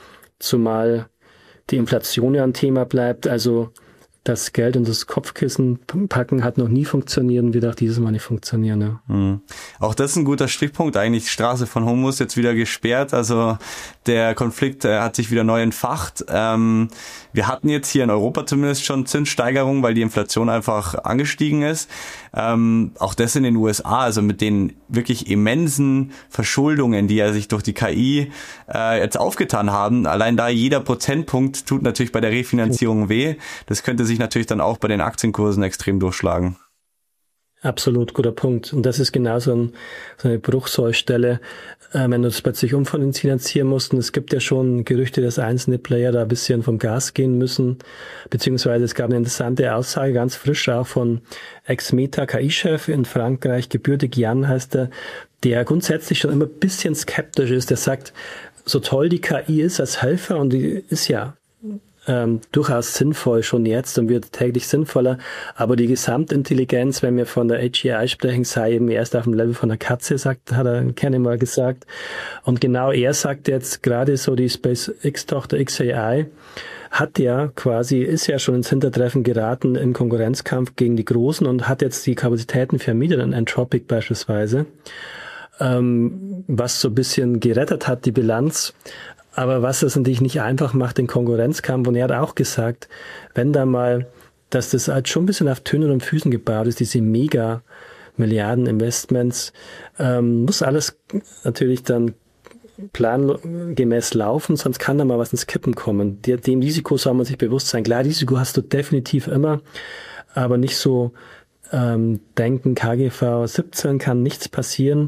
Zumal die Inflation ja ein Thema bleibt, also das Geld und das Kopfkissen packen hat noch nie funktioniert und wird auch dieses Mal nicht funktionieren. Ja. Mhm. Auch das ist ein guter Stichpunkt. Eigentlich die Straße von Hormuz jetzt wieder gesperrt. Also der Konflikt äh, hat sich wieder neu entfacht. Ähm, wir hatten jetzt hier in Europa zumindest schon Zinssteigerungen, weil die Inflation einfach angestiegen ist. Ähm, auch das in den U S A, also mit den wirklich immensen Verschuldungen, die ja sich durch die K I äh, jetzt aufgetan haben. Allein da jeder Prozentpunkt tut natürlich bei der Refinanzierung weh. Das könnte sich natürlich dann auch bei den Aktienkursen extrem durchschlagen. Absolut, guter Punkt. Und das ist genau so, ein, so eine Bruchsäulstelle, äh, wenn du das plötzlich umfinanzieren musst. Und es gibt ja schon Gerüchte, dass einzelne Player da ein bisschen vom Gas gehen müssen. Beziehungsweise es gab eine interessante Aussage, ganz frisch auch von Ex-Meta-K I-Chef in Frankreich, gebürtig Jan heißt er, der grundsätzlich schon immer ein bisschen skeptisch ist. Der sagt, so toll die K I ist als Helfer, und die ist ja Ähm, durchaus sinnvoll schon jetzt und wird täglich sinnvoller, aber die Gesamtintelligenz, wenn wir von der A G I sprechen, sei eben erst auf dem Level von der Katze, sagt, hat er Kenny mal gesagt. Und genau er sagt jetzt, gerade so die SpaceX-Tochter X A I hat ja quasi, ist ja schon ins Hintertreffen geraten im Konkurrenzkampf gegen die Großen und hat jetzt die Kapazitäten vermietet, an Anthropic beispielsweise, ähm, was so ein bisschen gerettet hat, die Bilanz. Aber was das natürlich nicht einfach macht, den Konkurrenzkampf. Und er hat auch gesagt, wenn da mal, dass das halt schon ein bisschen auf Tönen und Füßen gebaut ist, diese Mega-Milliarden-Investments, ähm, muss alles natürlich dann plangemäß laufen, sonst kann da mal was ins Kippen kommen. Dem Risiko soll man sich bewusst sein. Klar, Risiko hast du definitiv immer, aber nicht so ähm, denken, K G V siebzehn kann nichts passieren.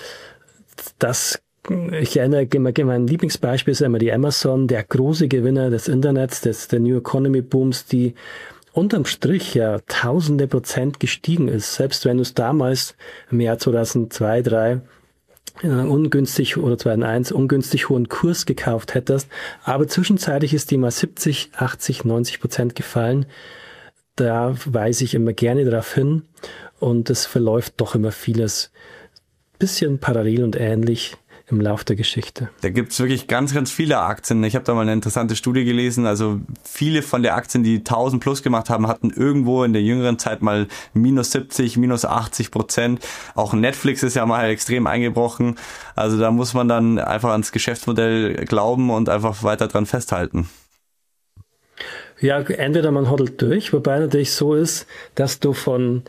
Das, ich erinnere, mein Lieblingsbeispiel ist immer die Amazon, der große Gewinner des Internets, des der New Economy Booms, die unterm Strich ja tausende Prozent gestiegen ist. Selbst wenn du es damals im Jahr zweitausendzwei, zweitausenddrei ungünstig oder zweitausendeins ungünstig hohen Kurs gekauft hättest. Aber zwischenzeitlich ist die mal siebzig, achtzig, neunzig Prozent gefallen. Da weise ich immer gerne darauf hin und es verläuft doch immer vieles bisschen parallel und ähnlich im Lauf der Geschichte. Da gibt's wirklich ganz, ganz viele Aktien. Ich habe da mal eine interessante Studie gelesen. Also viele von der Aktien, die tausend plus gemacht haben, hatten irgendwo in der jüngeren Zeit mal minus siebzig, minus achtzig Prozent. Auch Netflix ist ja mal extrem eingebrochen. Also da muss man dann einfach ans Geschäftsmodell glauben und einfach weiter dran festhalten. Ja, entweder man hodelt durch, wobei natürlich so ist, dass du von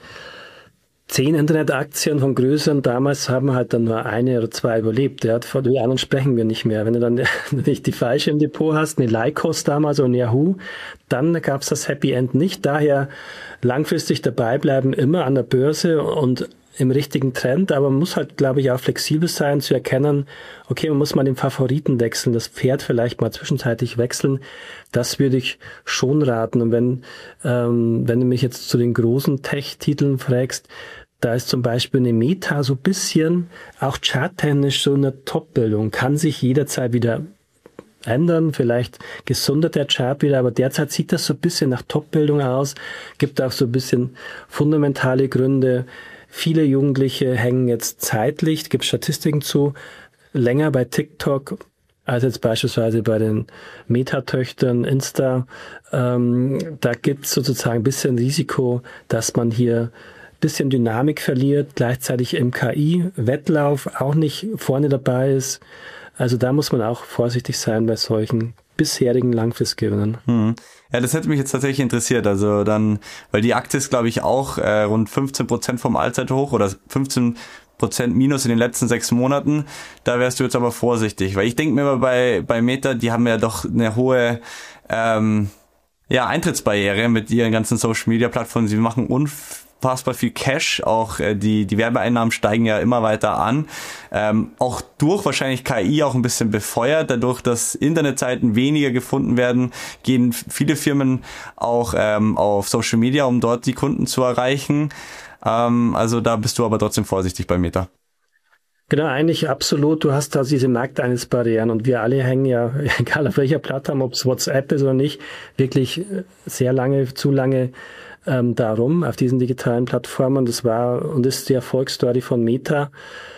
zehn Internetaktien von größeren damals haben halt dann nur eine oder zwei überlebt. Ja, von den anderen sprechen wir nicht mehr. Wenn du dann nicht die falsche im Depot hast, eine Lycos damals und Yahoo, dann gab es das Happy End nicht. Daher langfristig dabei bleiben, immer an der Börse und im richtigen Trend, aber man muss halt, glaube ich, auch flexibel sein, zu erkennen, okay, man muss mal den Favoriten wechseln, das Pferd vielleicht mal zwischenzeitlich wechseln. Das würde ich schon raten. Und wenn, ähm, wenn du mich jetzt zu den großen Tech-Titeln fragst, da ist zum Beispiel eine Meta so ein bisschen, auch charttechnisch so eine Top-Bildung, kann sich jederzeit wieder ändern, vielleicht gesundert der Chart wieder, aber derzeit sieht das so ein bisschen nach Top-Bildung aus, gibt auch so ein bisschen fundamentale Gründe. Viele Jugendliche hängen jetzt zeitlich, gibt Statistiken zu, länger bei TikTok als jetzt beispielsweise bei den Meta-Töchtern, Insta. Ähm, da gibt es sozusagen ein bisschen Risiko, dass man hier ein bisschen Dynamik verliert, gleichzeitig im K I-Wettlauf auch nicht vorne dabei ist. Also da muss man auch vorsichtig sein bei solchen bisherigen Langfristgewinnern. Hm. Ja, das hätte mich jetzt tatsächlich interessiert. Also dann, weil die Aktie ist, glaube ich, auch äh, rund fünfzehn Prozent vom Allzeithoch oder fünfzehn Prozent minus in den letzten sechs Monaten. Da wärst du jetzt aber vorsichtig, weil ich denke mir mal bei bei Meta, die haben ja doch eine hohe ähm, ja Eintrittsbarriere mit ihren ganzen Social Media Plattformen. Sie machen unfassbar viel Cash, auch äh, die die Werbeeinnahmen steigen ja immer weiter an. Ähm, auch durch wahrscheinlich K I auch ein bisschen befeuert, dadurch, dass Internetseiten weniger gefunden werden, gehen viele Firmen auch ähm, auf Social Media, um dort die Kunden zu erreichen. Ähm, also da bist du aber trotzdem vorsichtig bei Meta. Genau, eigentlich absolut. Du hast da diese Markteintrittsbarrieren und wir alle hängen ja, egal auf welcher Plattform, ob es WhatsApp ist oder nicht, wirklich sehr lange, zu lange ähm, darum auf diesen digitalen Plattformen. Das war und ist die Erfolgsstory von Meta.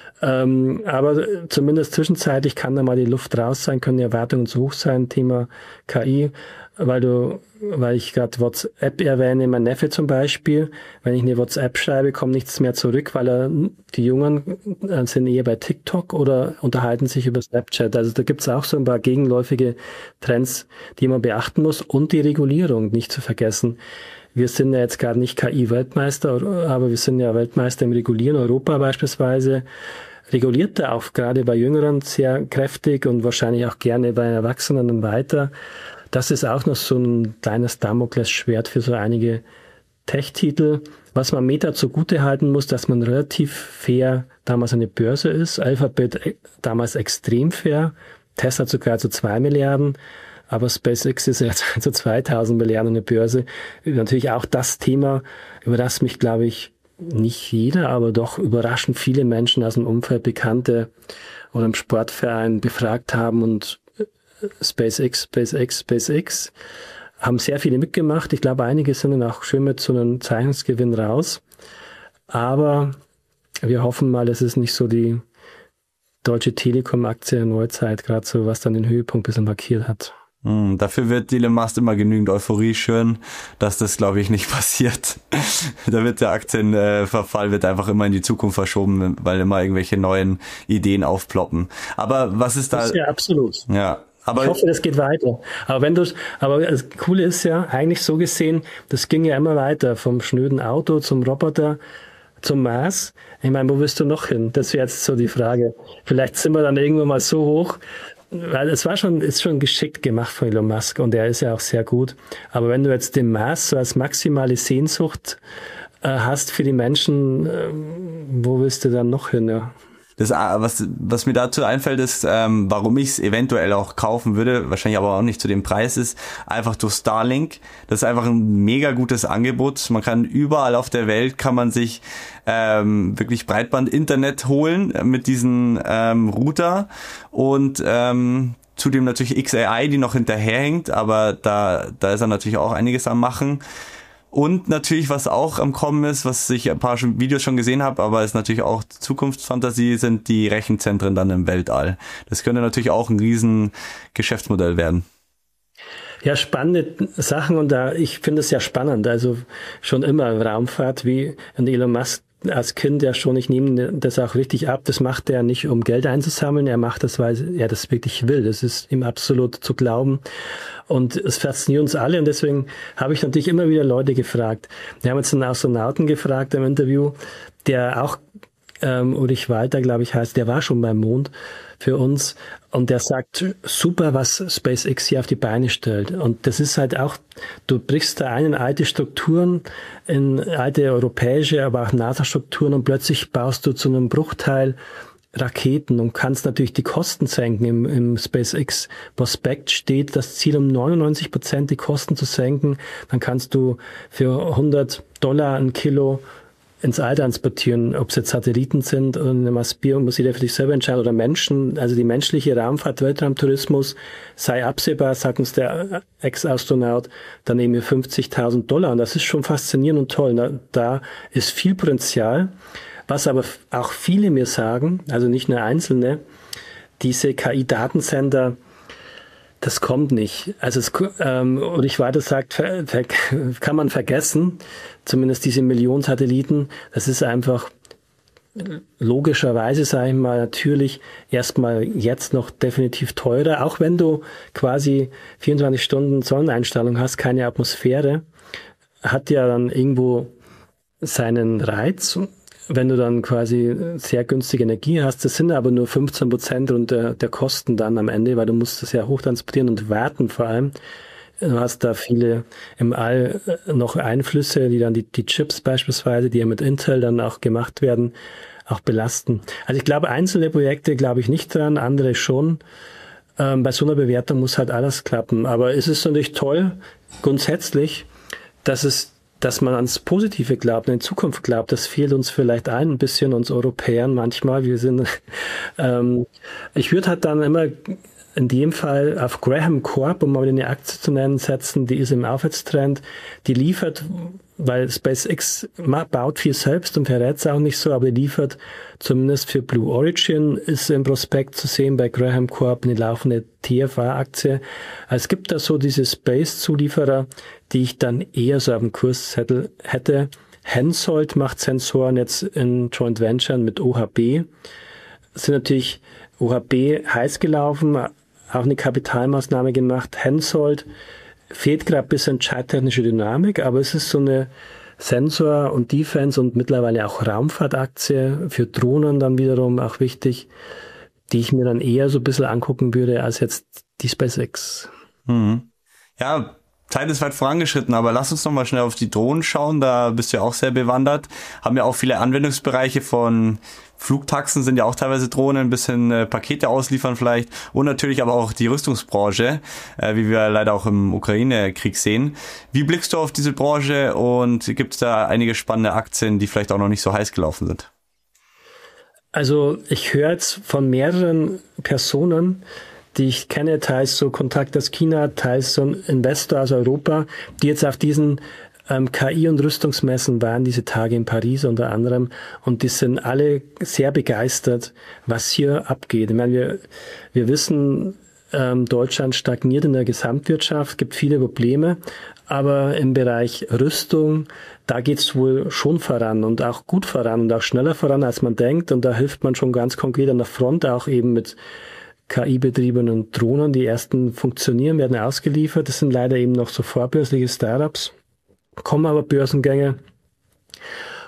Ähm, aber zumindest zwischenzeitlich kann da mal die Luft raus sein, können die Erwartungen zu hoch sein, Thema K I, weil du, weil ich gerade WhatsApp erwähne, mein Neffe zum Beispiel, wenn ich eine WhatsApp schreibe, kommt nichts mehr zurück, weil er, die Jungen sind eher bei TikTok oder unterhalten sich über Snapchat. Also da gibt's auch so ein paar gegenläufige Trends, die man beachten muss und die Regulierung nicht zu vergessen. Wir sind ja jetzt gerade nicht K I-Weltmeister, aber wir sind ja Weltmeister im Regulieren. Europa beispielsweise reguliert da auch gerade bei Jüngeren sehr kräftig und wahrscheinlich auch gerne bei Erwachsenen und weiter. Das ist auch noch so ein kleines Damoklesschwert für so einige Tech-Titel. Was man Meta zugute halten muss, dass man relativ fair damals eine Börse ist. Alphabet damals extrem fair. Tesla sogar zu zwei Milliarden. Aber SpaceX ist jetzt zu zweitausend Milliarden eine Börse. Natürlich auch das Thema, über das mich, glaube ich, nicht jeder, aber doch überraschend viele Menschen aus dem Umfeld, Bekannte oder im Sportverein befragt haben und SpaceX, SpaceX, SpaceX haben sehr viele mitgemacht. Ich glaube, einige sind dann auch schön mit so einem Zeichnungsgewinn raus. Aber wir hoffen mal, es ist nicht so die Deutsche Telekom-Aktie in Neuzeit, gerade so, was dann den Höhepunkt ein bisschen markiert hat. Hm, dafür wird Elon Musk immer genügend Euphorie schüren, dass das, glaube ich, nicht passiert. Da wird der Aktienverfall wird einfach immer in die Zukunft verschoben, weil immer irgendwelche neuen Ideen aufploppen. Aber was ist da? Das ist ja absolut. Ja. Aber ich hoffe, das geht weiter. Aber wenn du, aber das Coole ist ja, eigentlich so gesehen, das ging ja immer weiter, vom schnöden Auto zum Roboter. zum Mars. Ich meine, wo willst du noch hin? Das wäre jetzt so die Frage. Vielleicht sind wir dann irgendwann mal so hoch, weil es war schon, ist schon geschickt gemacht von Elon Musk und er ist ja auch sehr gut. Aber wenn du jetzt den Mars so als maximale Sehnsucht äh, hast für die Menschen, äh, wo willst du dann noch hin? Ja? Das, was, was mir dazu einfällt, ist, ähm, warum ich es eventuell auch kaufen würde, wahrscheinlich aber auch nicht zu dem Preis, ist einfach durch Starlink. Das ist einfach ein mega gutes Angebot. Man kann überall auf der Welt, kann man sich ähm, wirklich Breitband-Internet holen mit diesem ähm, Router und ähm, zudem natürlich X A I, die noch hinterherhängt, aber da, da ist er natürlich auch einiges am Machen. Und natürlich, was auch am Kommen ist, was ich ein paar Videos schon gesehen habe, aber ist natürlich auch Zukunftsfantasie, sind die Rechenzentren dann im Weltall. Das könnte natürlich auch ein riesen Geschäftsmodell werden. Ja, spannende Sachen und da, ich finde es ja spannend, also schon immer Raumfahrt, wie Elon Musk als Kind ja schon, ich nehme das auch richtig ab, das macht er nicht, um Geld einzusammeln, er macht das, weil er das wirklich will, das ist ihm absolut zu glauben und es fasziniert uns alle und deswegen habe ich natürlich immer wieder Leute gefragt. Wir haben jetzt einen Astronauten gefragt im Interview, der auch ähm, Ulrich Walter, glaube ich, heißt, der war schon beim Mond für uns und der sagt, super, was SpaceX hier auf die Beine stellt. Und das ist halt auch, du brichst da ein in alte Strukturen, in alte europäische, aber auch NASA-Strukturen und plötzlich baust du zu einem Bruchteil Raketen und kannst natürlich die Kosten senken. Im, im SpaceX-Prospekt steht das Ziel, um neunundneunzig Prozent die Kosten zu senken. Dann kannst du für hundert Dollar ein Kilo ins All transportieren, ob es jetzt Satelliten sind oder eine Maspierung, muss jeder für sich selber entscheiden, oder Menschen, also die menschliche Raumfahrt, Weltraumtourismus sei absehbar, sagt uns der Ex-Astronaut, dann nehmen wir fünfzigtausend Dollar und das ist schon faszinierend und toll. Da, da ist viel Potenzial, was aber auch viele mir sagen, also nicht nur Einzelne, diese K I-Datensender, das kommt nicht. Also es, ähm, und ich weiter sagt, ver, ver, kann man vergessen, zumindest diese Millionen Satelliten, das ist einfach logischerweise, sage ich mal, natürlich erstmal jetzt noch definitiv teurer, auch wenn du quasi vierundzwanzig Stunden Sonneneinstrahlung hast, keine Atmosphäre, hat ja dann irgendwo seinen Reiz. Wenn du dann quasi sehr günstige Energie hast, das sind aber nur fünfzehn Prozent und der, der Kosten dann am Ende, weil du musst das ja hochtransportieren und warten vor allem. Du hast da viele im All noch Einflüsse, die dann die, die Chips beispielsweise, die ja mit Intel dann auch gemacht werden, auch belasten. Also ich glaube, einzelne Projekte glaube ich nicht dran, andere schon. Ähm, bei so einer Bewertung muss halt alles klappen. Aber es ist natürlich toll, grundsätzlich, dass es dass man ans Positive glaubt, in Zukunft glaubt, das fehlt uns vielleicht ein bisschen, uns Europäern manchmal. Wir sind, ähm, ich würde halt dann immer in dem Fall auf Graham Corp, um mal eine Aktie zu nennen, setzen, die ist im Aufwärtstrend, die liefert, weil SpaceX baut viel selbst und verrät es auch nicht so, aber die liefert zumindest für Blue Origin, ist im Prospekt zu sehen bei Graham Corp eine laufende T F A-Aktie. Also es gibt da so diese Space-Zulieferer, die ich dann eher so auf dem Kurszettel hätte. Hensoldt macht Sensoren jetzt in Joint Venture mit O H B. Das sind natürlich O H B heiß gelaufen, auch eine Kapitalmaßnahme gemacht. Hensoldt fehlt gerade ein bisschen charttechnische Dynamik, aber es ist so eine Sensor- und Defense- und mittlerweile auch Raumfahrtaktie für Drohnen dann wiederum auch wichtig, die ich mir dann eher so ein bisschen angucken würde als jetzt die SpaceX. Mhm. Ja, Zeit ist weit vorangeschritten, aber lass uns noch mal schnell auf die Drohnen schauen, da bist du ja auch sehr bewandert. Haben ja auch viele Anwendungsbereiche, von Flugtaxen sind ja auch teilweise Drohnen, ein bisschen äh, Pakete ausliefern vielleicht, und natürlich aber auch die Rüstungsbranche, äh, wie wir leider auch im Ukraine-Krieg sehen. Wie blickst du auf diese Branche und gibt es da einige spannende Aktien, die vielleicht auch noch nicht so heiß gelaufen sind? Also ich höre jetzt von mehreren Personen, die ich kenne, teils so Kontakt aus China, teils so ein Investor aus Europa, die jetzt auf diesen ähm, K I- und Rüstungsmessen waren, diese Tage in Paris unter anderem, und die sind alle sehr begeistert, was hier abgeht. Ich meine, wir, wir wissen, ähm, Deutschland stagniert in der Gesamtwirtschaft, gibt viele Probleme, aber im Bereich Rüstung, da geht's wohl schon voran und auch gut voran und auch schneller voran, als man denkt, und da hilft man schon ganz konkret an der Front, auch eben mit K I-betriebenen Drohnen. Die ersten funktionieren, werden ausgeliefert. Das sind leider eben noch so vorbörsliche Startups, kommen aber Börsengänge.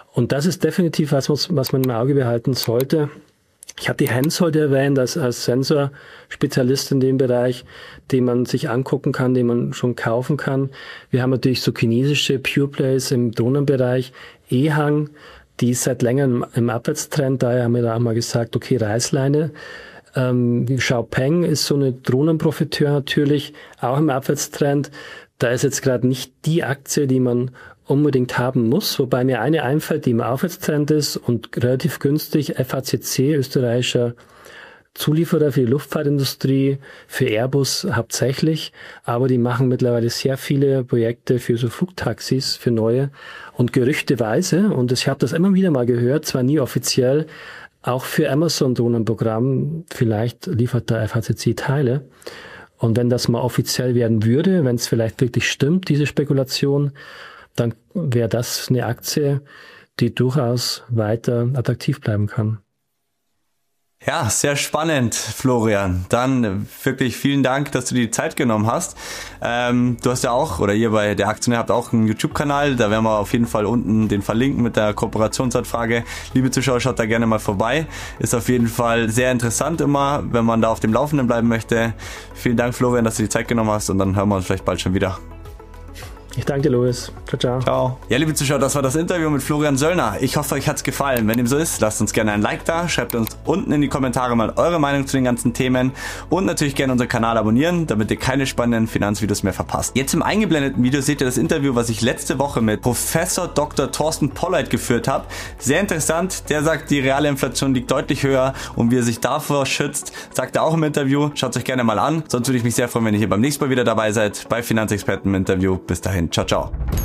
Und das ist definitiv was, was man im Auge behalten sollte. Ich habe die Hensoldt erwähnt als, als Sensorspezialist in dem Bereich, den man sich angucken kann, den man schon kaufen kann. Wir haben natürlich so chinesische Pure Plays im Drohnenbereich, Ehang, die ist seit längerem im Abwärtstrend, daher haben wir da auch mal gesagt, okay, Reißleine. Ähm, Xiaopeng ist so eine Drohnenprofiteur natürlich, auch im Abwärtstrend. Da ist jetzt gerade nicht die Aktie, die man unbedingt haben muss, wobei mir eine einfällt, die im Aufwärtstrend ist und relativ günstig, F A C C, österreichischer Zulieferer für die Luftfahrtindustrie, für Airbus hauptsächlich, aber die machen mittlerweile sehr viele Projekte für so Flugtaxis, für neue und gerüchteweise, und ich habe das immer wieder mal gehört, zwar nie offiziell, auch für Amazon-Drohnenprogramm, vielleicht liefert da F A C C Teile. Und wenn das mal offiziell werden würde, wenn es vielleicht wirklich stimmt, diese Spekulation, dann wäre das eine Aktie, die durchaus weiter attraktiv bleiben kann. Ja, sehr spannend, Florian. Dann wirklich vielen Dank, dass du dir die Zeit genommen hast. Ähm, du hast ja auch, oder ihr bei der Aktionär habt auch einen YouTube-Kanal, da werden wir auf jeden Fall unten den verlinken mit der Kooperationsanfrage. Liebe Zuschauer, schaut da gerne mal vorbei. Ist auf jeden Fall sehr interessant immer, wenn man da auf dem Laufenden bleiben möchte. Vielen Dank, Florian, dass du die Zeit genommen hast, und dann hören wir uns vielleicht bald schon wieder. Ich danke dir, Louis. Ciao, ciao. Ciao. Ja, liebe Zuschauer, das war das Interview mit Florian Söllner. Ich hoffe, euch hat's gefallen. Wenn dem so ist, lasst uns gerne ein Like da, schreibt uns unten in die Kommentare mal eure Meinung zu den ganzen Themen und natürlich gerne unseren Kanal abonnieren, damit ihr keine spannenden Finanzvideos mehr verpasst. Jetzt im eingeblendeten Video seht ihr das Interview, was ich letzte Woche mit Professor Doktor Thorsten Polleit geführt habe. Sehr interessant. Der sagt, die reale Inflation liegt deutlich höher, und wie er sich davor schützt, sagt er auch im Interview. Schaut es euch gerne mal an. Sonst würde ich mich sehr freuen, wenn ihr hier beim nächsten Mal wieder dabei seid bei Finanzexperten im Interview. Bis dahin. Ciao, ciao.